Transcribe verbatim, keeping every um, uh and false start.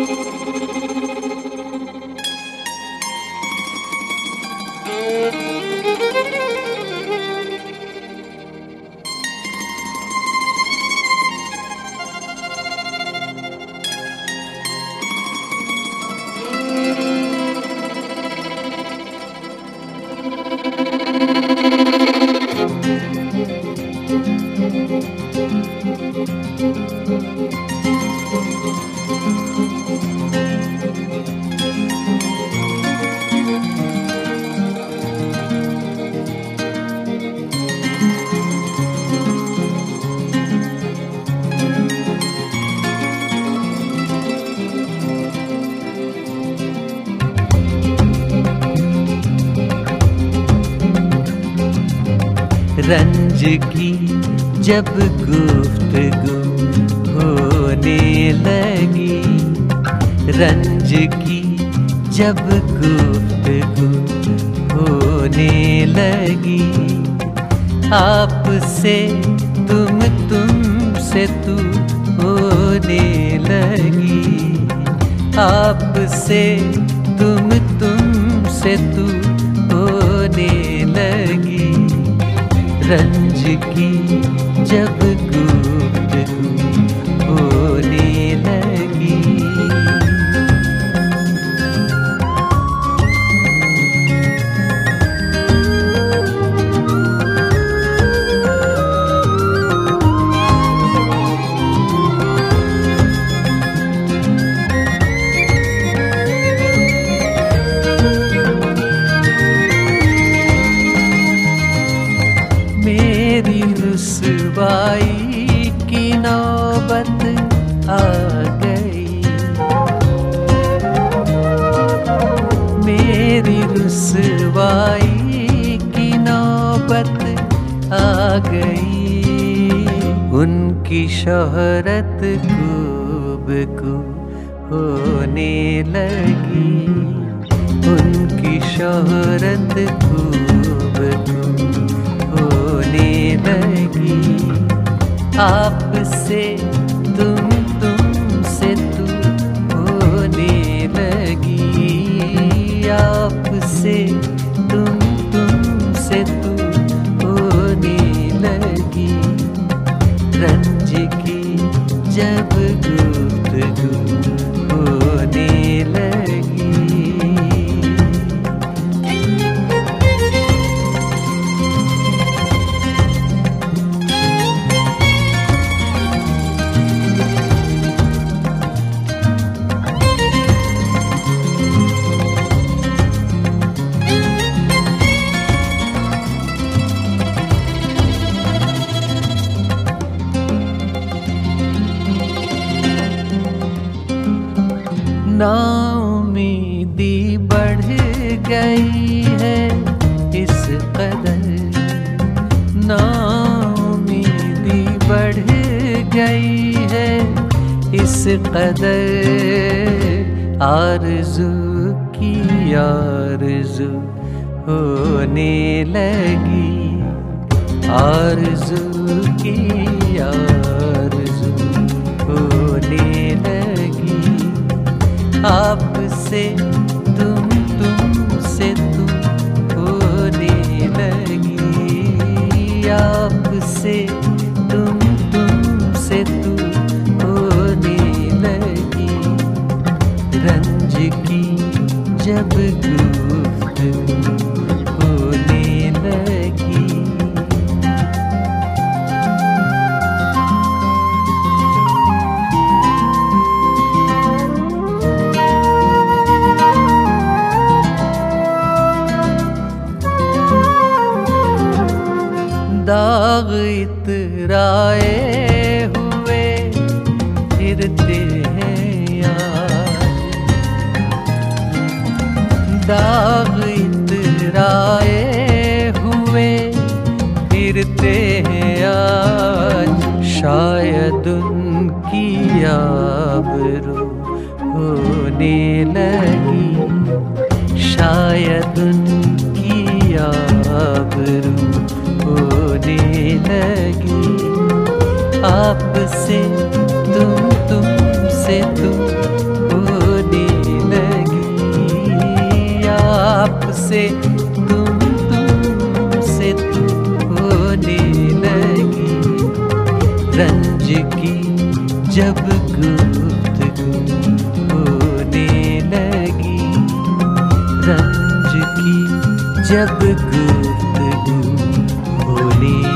रंज की जब गुफ्तगू होने लगी, रंज की जब गुफ्तगू होने लगी, आपसे तुम तुमसे तू होने लगी, आपसे तुम तुमसे तू होने लगी। रंज की जब गुफ्तगू होने लगी। मेरी रुसवाई की नौबत आ गई, मेरी रुसवाई की नौबत आ गई। उनकी शोहरत खूब को होने लगी, उनकी शोहरत खूब को होने लगी। आपसे तुम तुमसे तू होने लगी, आपसे तुम तुमसे तू होने लगी। रंज की जब गुफ्तगू होने लगी। नाउमीदी बढ़ गई है इस कदर, नाउमीदी बढ़ गई है इस कदर। आरज़ू की आरज़ू होने लगी, आरज़ू की आरज़ू होने लगी। आपसे तुम तुमसे तू होने लगी, आपसे तुम तुमसे तू होने लगी। रंज की जब गुफ्तगू होने लगी। दाग इतराए हुए फिरते हैं आज, दाग इतराए हुए फिरते हैं आज। शायद उनकी आबरू होने लगी, शायद उनकी आबरू होने लगी। आपसे तुम तुमसे तू रंज की जब गुफ्तगू होने लगी, रंज की जब गुफ्तगू होने